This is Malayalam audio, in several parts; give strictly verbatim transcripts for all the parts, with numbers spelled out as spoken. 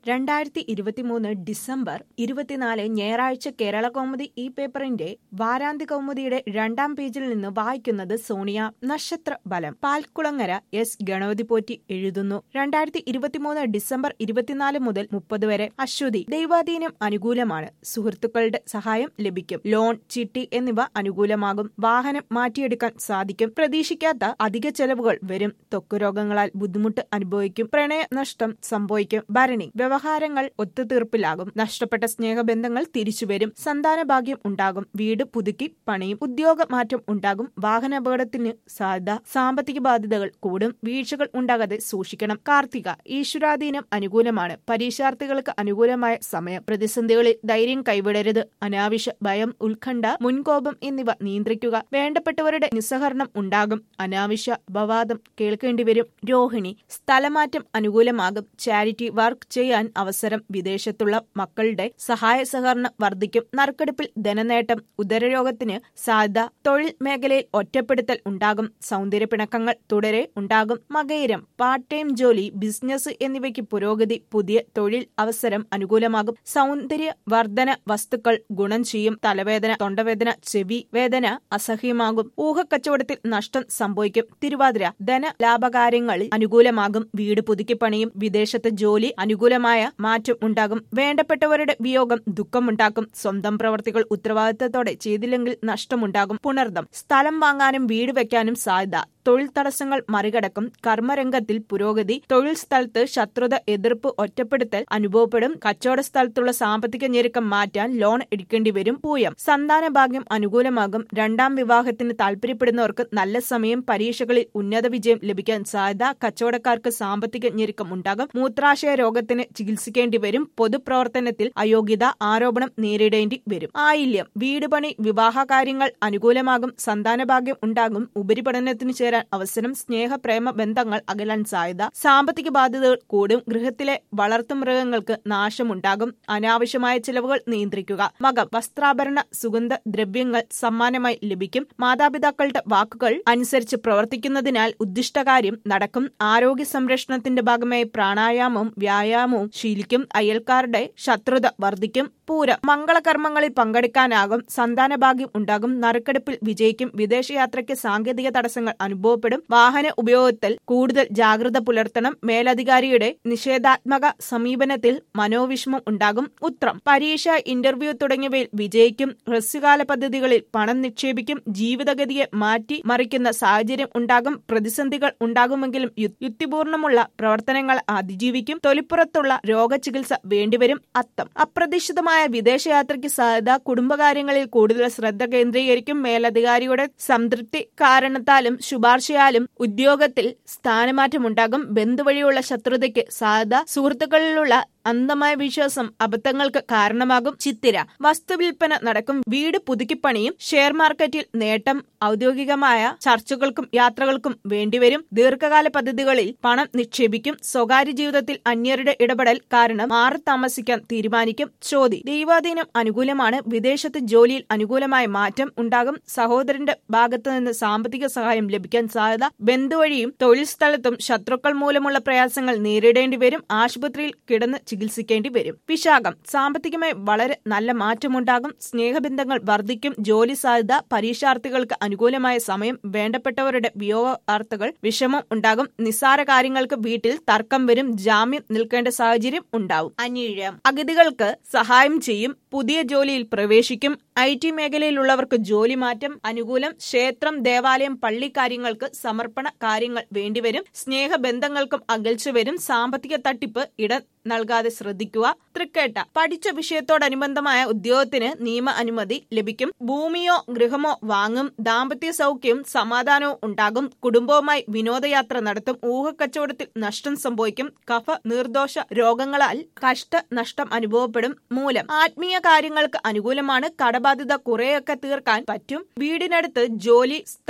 രണ്ടായിരത്തി ഇരുപത്തിമൂന്ന് ഡിസംബർ ഇരുപത്തിനാല് ഞായറാഴ്ച കേരള കൗമുദി ഈ പേപ്പറിന്റെ വാരാന്ത്യ കൗമുദിയുടെ രണ്ടാം പേജിൽ നിന്ന് വായിക്കുന്നത് സോണിയ. നക്ഷത്ര ബലം. പാൽക്കുളങ്ങര എസ് ഗണപതി പോറ്റി എഴുതുന്നു. രണ്ടായിരത്തി ഇരുപത്തിമൂന്ന് ഡിസംബർ ഇരുപത്തിനാല് മുതൽ മുപ്പത് വരെ അശ്വതി. ദൈവാധീനം അനുകൂലമാണ്. സുഹൃത്തുക്കളുടെ സഹായം ലഭിക്കും. ലോൺ, ചിട്ടി എന്നിവ അനുകൂലമാകും. വാഹനം മാറ്റിയെടുക്കാൻ സാധിക്കും. പ്രതീക്ഷിക്കാത്ത അധിക ചെലവുകൾ വരും. ത്വക്കുരോഗങ്ങളാൽ ബുദ്ധിമുട്ട് അനുഭവിക്കും. പ്രണയ നഷ്ടം സംഭവിക്കും. ഭരണി. വ്യവഹാരങ്ങൾ ഒത്തുതീർപ്പിലാകും. നഷ്ടപ്പെട്ട സ്നേഹബന്ധങ്ങൾ തിരിച്ചുവരും. സന്താനഭാഗ്യം ഉണ്ടാകും. വീട് പുതുക്കി പണിയും. ഉദ്യോഗ മാറ്റം ഉണ്ടാകും. വാഹനാപകടത്തിന് സാധ്യത. സാമ്പത്തിക ബാധ്യതകൾ കൂടും. വീഴ്ചകൾ ഉണ്ടാകാതെ സൂക്ഷിക്കണം. കാർത്തിക. ഈശ്വരാധീനം അനുകൂലമാണ്. പരീക്ഷാർത്ഥികൾക്ക് അനുകൂലമായ സമയം. പ്രതിസന്ധികളിൽ ധൈര്യം കൈവിടരുത്. അനാവശ്യ ഭയം, ഉത്കണ്ഠ, മുൻകോപം എന്നിവ നിയന്ത്രിക്കുക. വേണ്ടപ്പെട്ടവരുടെ നിസ്സഹരണം ഉണ്ടാകും. അനാവശ്യ അപവാദം കേൾക്കേണ്ടിവരും. രോഹിണി. സ്ഥലമാറ്റം അനുകൂലമാകും. ചാരിറ്റി വർക്ക് ചെയ്യാൻ അവസരം. വിദേശത്തുള്ള മക്കളുടെ സഹായ സഹകരണം വർദ്ധിക്കും. നറുക്കെടുപ്പിൽ ധനനേട്ടം. ഉദരരോഗത്തിന് സാധ്യത. തൊഴിൽ മേഖലയിൽ ഒറ്റപ്പെടുത്തൽ ഉണ്ടാകും. സൗന്ദര്യ പിണക്കങ്ങൾ തുടരെ ഉണ്ടാകും. മകയിരം. പാർട്ട് ടൈം ജോലി, ബിസിനസ് എന്നിവയ്ക്ക് പുരോഗതി. പുതിയ തൊഴിൽ അവസരം അനുകൂലമാകും. സൗന്ദര്യ വർധന വസ്തുക്കൾ ഗുണം ചെയ്യും. തലവേദന, തൊണ്ടവേദന, ചെവി വേദന അസഹ്യമാകും. ഊഹക്കച്ചവടത്തിൽ നഷ്ടം സംഭവിക്കും. തിരുവാതിര. ധന ലാഭകാര്യങ്ങളിൽ അനുകൂലമാകും. വീട് പുതുക്കിപ്പണിയും. വിദേശത്ത് ജോലി അനുകൂലമായ മാറ്റം ഉണ്ടാകും. വേണ്ടപ്പെട്ടവരുടെ വിയോഗം ദുഃഖമുണ്ടാക്കും. സ്വന്തം പ്രവർത്തികൾ ഉത്തരവാദിത്തത്തോടെ ചെയ്തില്ലെങ്കിൽ നഷ്ടമുണ്ടാകും. പുണർദം. സ്ഥലം വാങ്ങാനും വീട് വെക്കാനും സാധ്യത. തൊഴിൽ തടസ്സങ്ങൾ മറികടക്കും. കർമ്മരംഗത്തിൽ പുരോഗതി. തൊഴിൽ സ്ഥലത്ത് ശത്രുത, എതിർപ്പ്, ഒറ്റപ്പെടുത്തൽ അനുഭവപ്പെടും. കച്ചവട സ്ഥലത്തുള്ള സാമ്പത്തിക ഞെരുക്കം മാറ്റാൻ ലോൺ എടുക്കേണ്ടി വരും. പൂയം. സന്താന ഭാഗ്യം അനുകൂലമാകും. രണ്ടാം വിവാഹത്തിന് താൽപര്യപ്പെടുന്നവർക്ക് നല്ല സമയം. പരീക്ഷകളിൽ ഉന്നത വിജയം ലഭിക്കാൻ സാധ്യത. കച്ചവടക്കാർക്ക് സാമ്പത്തിക ഞെരുക്കം ഉണ്ടാകും. മൂത്രാശയ രോഗത്തിന് ചികിത്സിക്കേണ്ടി വരും. പൊതുപ്രവർത്തനത്തിൽ അയോഗ്യത ആരോപണം നേരിടേണ്ടി വരും. ആയില്യം. വീട് പണി, വിവാഹ കാര്യങ്ങൾ അനുകൂലമാകും. സന്താനഭാഗ്യം ഉണ്ടാകും. ഉപരിപഠനത്തിന് ചേരാൻ അവസരം. സ്നേഹ പ്രേമ ബന്ധങ്ങൾ അകലാൻ സാധ്യത. സാമ്പത്തിക ബാധ്യതകൾ കൂടും. ഗൃഹത്തിലെ വളർത്തുമൃഗങ്ങൾക്ക് നാശമുണ്ടാകും. അനാവശ്യമായ ചിലവുകൾ നിയന്ത്രിക്കുക. മകം. വസ്ത്രാഭരണ, സുഗന്ധ ദ്രവ്യങ്ങൾ സമ്മാനമായി ലഭിക്കും. മാതാപിതാക്കളുടെ വാക്കുകൾ അനുസരിച്ച് പ്രവർത്തിക്കുന്നതിനാൽ ഉദ്ദിഷ്ടകാര്യം നടക്കും. ആരോഗ്യ സംരക്ഷണത്തിന്റെ ഭാഗമായി പ്രാണായാമവും വ്യായാമവും ശീലിക്കും. അയൽക്കാരുടെ ശത്രുത വർദ്ധിക്കും. പൂരം. മംഗളകർമ്മങ്ങളിൽ പങ്കെടുക്കാനാകും. സന്താനഭാഗ്യം ഉണ്ടാകും. നറുക്കെടുപ്പിൽ വിജയിക്കും. വിദേശയാത്രയ്ക്ക് സാങ്കേതിക തടസ്സങ്ങൾ അനുഭവപ്പെടും. വാഹന ഉപയോഗത്തിൽ കൂടുതൽ ജാഗ്രത പുലർത്തണം. മേലധികാരിയുടെ നിഷേധാത്മക സമീപനത്തിൽ മനോവിഷമം ഉണ്ടാകും. ഉത്രം. പരീക്ഷ, ഇന്റർവ്യൂ തുടങ്ങിയവയിൽ വിജയിക്കും. ഹ്രസ്വകാല പദ്ധതികളിൽ പണം നിക്ഷേപിക്കും. ജീവിതഗതിയെ മാറ്റി മറിക്കുന്ന സാഹചര്യം ഉണ്ടാകും. പ്രതിസന്ധികൾ ഉണ്ടാകുമെങ്കിലും യുക്തിപൂർണമുള്ള പ്രവർത്തനങ്ങൾ അതിജീവിക്കും. തൊലിപ്പുറത്തുള്ള രോഗചികിത്സ വേണ്ടിവരും. അത്തം. അപ്രതീക്ഷിതമായ വിദേശയാത്രയ്ക്ക് സാധ്യത. കുടുംബകാര്യങ്ങളിൽ കൂടുതൽ ശ്രദ്ധ കേന്ദ്രീകരിക്കും. മേലധികാരിയുടെ സംതൃപ്തി കാരണത്താലും ശുപാർശയാലും ഉദ്യോഗത്തിൽ സ്ഥാനമാറ്റമുണ്ടാകും. ബന്ധുവഴിയുള്ള ശത്രുതയ്ക്ക് സാധ്യത. സുഹൃത്തുക്കളിലുള്ള അന്ധമായ വിശ്വാസം അബദ്ധങ്ങൾക്ക് കാരണമാകും. ചിത്തിര. വസ്തുവിൽപ്പന നടക്കും. വീട് പുതുക്കിപ്പണിയും. ഷെയർ മാർക്കറ്റിൽ നേട്ടം. ഔദ്യോഗികമായ ചർച്ചകൾക്കും യാത്രകൾക്കും വേണ്ടിവരും. ദീർഘകാല പദ്ധതികളിൽ പണം നിക്ഷേപിക്കും. സ്വകാര്യ ജീവിതത്തിൽ അന്യരുടെ ഇടപെടൽ കാരണം മാറി താമസിക്കാൻ തീരുമാനിക്കും. ചോതി. ദൈവാധീനം അനുകൂലമാണ്. വിദേശത്ത് ജോലിയിൽ അനുകൂലമായ മാറ്റം ഉണ്ടാകും. സഹോദരന്റെ ഭാഗത്തു നിന്ന് സാമ്പത്തിക സഹായം ലഭിക്കാൻ സാധ്യത. ബന്ധുവഴിയും തൊഴിൽ സ്ഥലത്തും ശത്രുക്കൾ മൂലമുള്ള പ്രയാസങ്ങൾ നേരിടേണ്ടി വരും. ആശുപത്രിയിൽ കിടന്ന് ചികിത്സിക്കേണ്ടി വരും. വിശാഖം. സാമ്പത്തികമായി വളരെ നല്ല മാറ്റമുണ്ടാകും. സ്നേഹബന്ധങ്ങൾ വർദ്ധിക്കും. ജോലി സാധ്യത. പരീക്ഷാർത്ഥികൾക്ക് അനുകൂലമായ സമയം. വേണ്ടപ്പെട്ടവരുടെ വിയോഗ വാർത്തകൾ വിഷമം ഉണ്ടാകും. നിസ്സാര കാര്യങ്ങൾക്ക് വീട്ടിൽ തർക്കം വരും. ജാമ്യം നിൽക്കേണ്ട സാഹചര്യം ഉണ്ടാവും. അനിഴം. അഗതികൾക്ക് സഹായം ചെയ്യും. പുതിയ ജോലിയിൽ പ്രവേശിക്കും. ഐ ടി മേഖലയിലുള്ളവർക്ക് ജോലി മാറ്റം അനുകൂലം. ക്ഷേത്രം, ദേവാലയം, പള്ളി കാര്യങ്ങൾക്ക് സമർപ്പണ കാര്യങ്ങൾ വേണ്ടിവരും. സ്നേഹബന്ധങ്ങൾക്കും അകൽച്ച വരും. സാമ്പത്തിക തട്ടിപ്പ് ഇട നൽകാതെ ശ്രദ്ധിക്കുക. തൃക്കേട്ട. പഠിച്ച വിഷയത്തോടനുബന്ധമായ ഉദ്യോഗത്തിന് നിയമ അനുമതി ലഭിക്കും. ഭൂമിയോ ഗൃഹമോ വാങ്ങും. ദാമ്പത്യ സൗഖ്യവും സമാധാനവും ഉണ്ടാകും. കുടുംബവുമായി വിനോദയാത്ര നടത്തും. ഊഹക്കച്ചവടത്തിൽ നഷ്ടം സംഭവിക്കും. കഫ, നീർദോഷ രോഗങ്ങളാൽ കഷ്ട നഷ്ടം അനുഭവപ്പെടും. മൂലം. ആത്മീയ കാര്യങ്ങൾക്ക് അനുകൂലമാണ്. കടബാധ്യത കുറെയൊക്കെ തീർക്കാൻ പറ്റും. വീടിനടുത്ത് ജോലി സ്ഥലം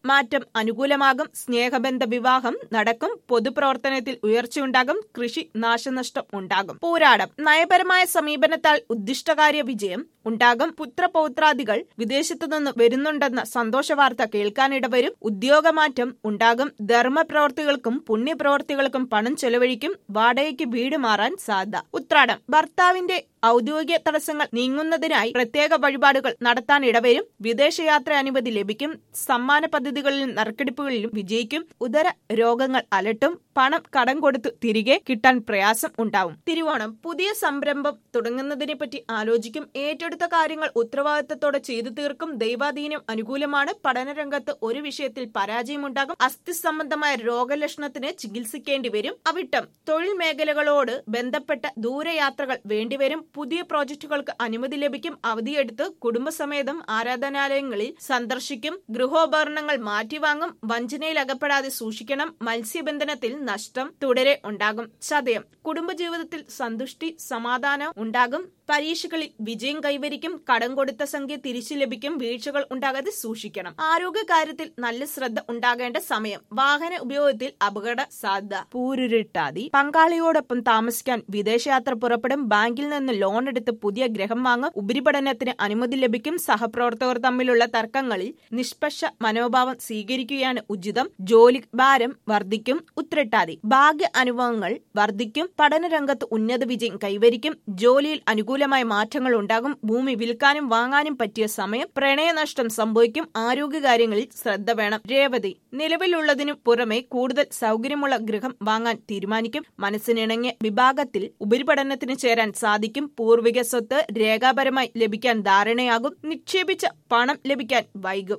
മാറ്റം അനുകൂലമാകും. സ്നേഹബന്ധ വിവാഹം നടക്കും. പൊതുപ്രവർത്തനത്തിൽ ഉയർച്ചയുണ്ടാകും. കൃഷി നാശനഷ്ടം ഉണ്ടാകും. പോരാടം നയപരമായ സമീപനത്താൽ ഉദ്ദിഷ്ടകാര്യ വിജയം ഉണ്ടാകും. പുത്രപൗത്രാദികൾ വിദേശത്തുനിന്ന് വരുന്നുണ്ടെന്ന സന്തോഷവാർത്ത കേൾക്കാനിടവരും. ഉദ്യോഗമാറ്റം ഉണ്ടാകും. ധർമ്മപ്രവർത്തികൾക്കും പുണ്യപ്രവർത്തികൾക്കും പണം ചെലവഴിക്കും. വാടകയ്ക്ക് വീട് മാറാൻ സാധ്യത. ഉത്രാടം ഭർത്താവിന്റെ ഔദ്യോഗിക തടസ്സങ്ങൾ നീങ്ങുന്നതിനായി പ്രത്യേക വഴിപാടുകൾ നടത്താൻ ഇടവരും. വിദേശയാത്ര അനുമതി ലഭിക്കും. സമ്മാന പദ്ധതികളിലും നറുക്കെടുപ്പുകളിലും വിജയിക്കും. ഉദര രോഗങ്ങൾ അലട്ടും. പണം കടം കൊടുത്തു തിരികെ കിട്ടാൻ പ്രയാസം ഉണ്ടാവും. തിരുവോണം പുതിയ സംരംഭം തുടങ്ങുന്നതിനെപ്പറ്റി ആലോചിക്കും. ഏറ്റെടുത്ത കാര്യങ്ങൾ ഉത്തരവാദിത്തത്തോടെ ചെയ്തു തീർക്കും. ദൈവാധീനം അനുകൂലമാണ്. പഠനരംഗത്ത് ഒരു വിഷയത്തിൽ പരാജയമുണ്ടാകും. അസ്ഥി സംബന്ധമായ രോഗലക്ഷണത്തിന് ചികിത്സിക്കേണ്ടി വരും. അവിട്ടം തൊഴിൽ മേഖലകളോട് ബന്ധപ്പെട്ട ദൂരയാത്രകൾ വേണ്ടിവരും. പുതിയ പ്രോജക്റ്റുകൾക്ക് അനുമതി ലഭിക്കും. അവധിയെടുത്ത് കുടുംബസമേതം ആരാധനാലയങ്ങളിൽ സന്ദർശിക്കും. ഗൃഹോപകരണങ്ങൾ മാറ്റിവാങ്ങും. വഞ്ചനയിൽ അകപ്പെടാതെ സൂക്ഷിക്കണം. മത്സ്യബന്ധനത്തിൽ നഷ്ടം തുടരെ ഉണ്ടാകും. ചതയം കുടുംബജീവിതത്തിൽ സന്തുഷ്ടി സമാധാനം ഉണ്ടാകും. പരീക്ഷകളിൽ വിജയം കൈവരിക്കും. കടം കൊടുത്ത സംഖ്യ തിരിച്ചു ലഭിക്കും. വീഴ്ചകൾ ഉണ്ടാകാതെ സൂക്ഷിക്കണം. ആരോഗ്യകാര്യത്തിൽ നല്ല ശ്രദ്ധ ഉണ്ടാകേണ്ട സമയം. വാഹന ഉപയോഗത്തിൽ അപകട സാധ്യത. പൂരുരുട്ടാതി പങ്കാളിയോടൊപ്പം താമസിക്കാൻ വിദേശയാത്ര പുറപ്പെടും. ബാങ്കിൽ നിന്ന് ലോൺ എടുത്ത് പുതിയ ഗൃഹം വാങ്ങും. ഉപരിപഠനത്തിന് അനുമതി ലഭിക്കും. സഹപ്രവർത്തകർ തമ്മിലുള്ള തർക്കങ്ങളിൽ നിഷ്പക്ഷ മനോഭാവം സ്വീകരിക്കുകയാണ് ഉചിതം. ജോലി ഭാരം വർദ്ധിക്കും. ഉത്രട്ടാതി ഭാഗ്യ അനുഭവങ്ങൾ വർദ്ധിക്കും. പഠനരംഗത്ത് ഉന്നത വിജയം കൈവരിക്കും. ജോലിയിൽ അനുകൂലമായ മാറ്റങ്ങൾ ഉണ്ടാകും. ഭൂമി വിൽക്കാനും വാങ്ങാനും പറ്റിയ സമയം. പ്രണയനഷ്ടം സംഭവിക്കും. ആരോഗ്യകാര്യങ്ങളിൽ ശ്രദ്ധ വേണം. രേവതി നിലവിലുള്ളതിനു പുറമെ കൂടുതൽ സൗകര്യമുള്ള ഗൃഹം വാങ്ങാൻ തീരുമാനിക്കും. മനസ്സിനിണങ്ങിയ വിഭാഗത്തിൽ ഉപരിപഠനത്തിന് ചേരാൻ സാധിക്കും. പൂർവിക സ്വത്ത് രേഖാപരമായി ലഭിക്കാൻ ധാരണയാകും. നിക്ഷേപിച്ച പണം ലഭിക്കാൻ വൈകും.